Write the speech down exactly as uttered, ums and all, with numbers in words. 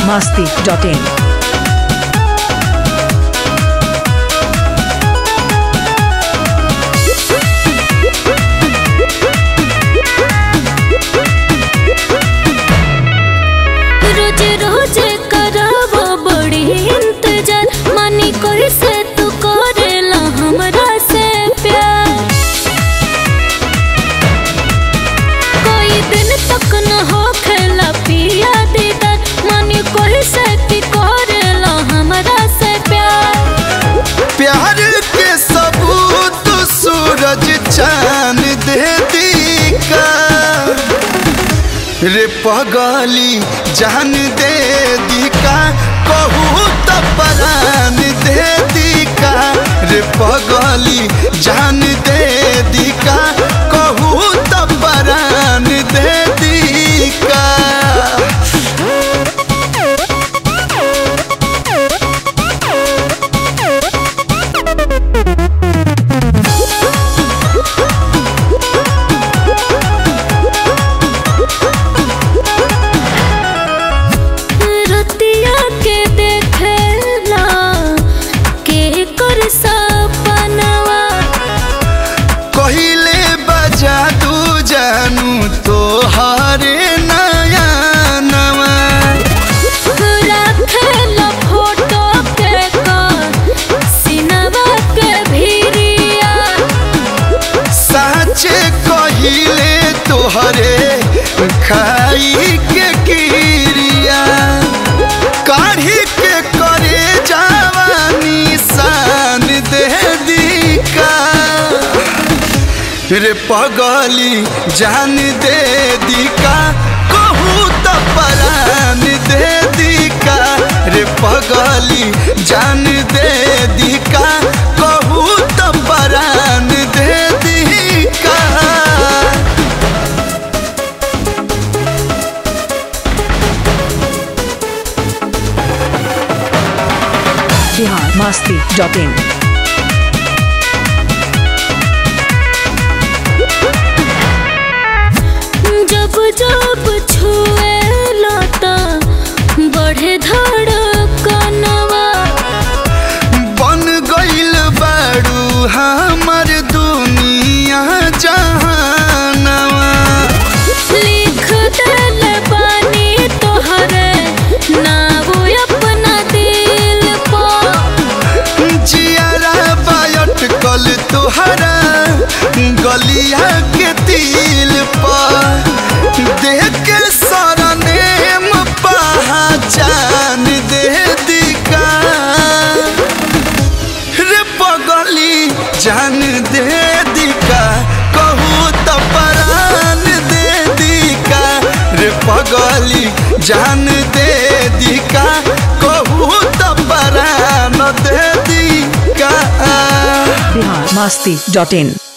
masti dot in. रोजे रोजे करावो बड़ी इंतजार, मानी कोई से तू करेला हमरा से प्यार। कोई दिन तक न हो खेला पिया दीदार, मानी कोई से तू करेला हमरा से प्यार। प्यार के सबूत सूरज चांद दे दी का रे पगली जान दे दी का, कहू तो परान दे दी का रे पगली जान दे दी का, कहू तो परान दे दी का। खाई के किरिया काढ़ी के करे जवानी शान दे दी का रे पगली जान दे दी का, कहू तो परान दे दी का रे पगली जान दे दी का, कहू तो परान दे दी का। Bihar masti dot in. जब जब छुए लता बढ़े धड़कनवा, बन गइल बारू हमर दुनिया जहानवा। लिख देल बानी तोहरे नाव अपना दिल पर, जियारा बायट कल तोहरा गलिया के तिल पर, देख के सारा नेम पहचान दे दी का रे पगली जान दे दी का, कहू तो परान दे दी का रे पगली जान दे दी का, कहू तो परान दे दी का। Bihar masti dot in.